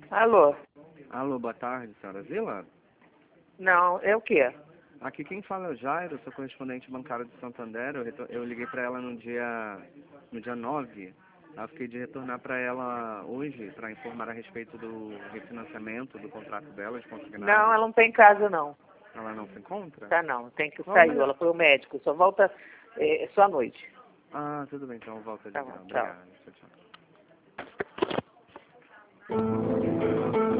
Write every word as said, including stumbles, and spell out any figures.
Alô? Alô, boa tarde, senhora Zila? Não, é o quê? Aqui quem fala é o Jairo, sou correspondente bancário de Santander. Eu, retor- eu liguei para ela no dia, no dia nove. Eu fiquei de retornar para ela hoje para informar a respeito do refinanciamento do contrato dela de consignado. Não, ela não tem casa, não. Ela não se encontra? Tá, não. Tem que Olha. sair. Ela foi ao médico. Só volta é, só à noite. Ah, tudo bem, então volta de Tá ligar. bom, tchau. Obrigado. Tchau, tchau.